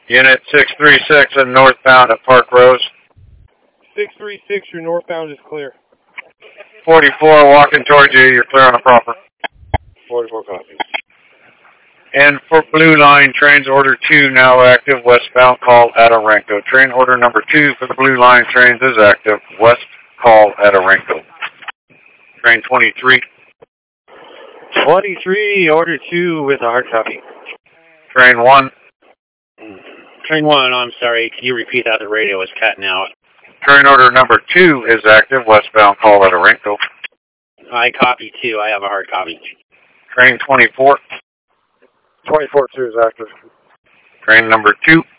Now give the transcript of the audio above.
Unit 636 and northbound at Park Rose. 636, your northbound is clear. 44 walking towards you. You're clear on the proper. 44 copies. And for Blue Line, trains order 2 now active, westbound call Adoranco. Train order number 2 for the Blue Line trains is active, west call Adoranco. Train 23. 23, order 2 with a hard copy. Train 1. Train 1, I'm sorry, can you repeat that? The radio is cutting out. Train order number 2 is active, westbound call Adoranco. I copy 2, I have a hard copy. Train 24. 24-2 is active. Train number 2.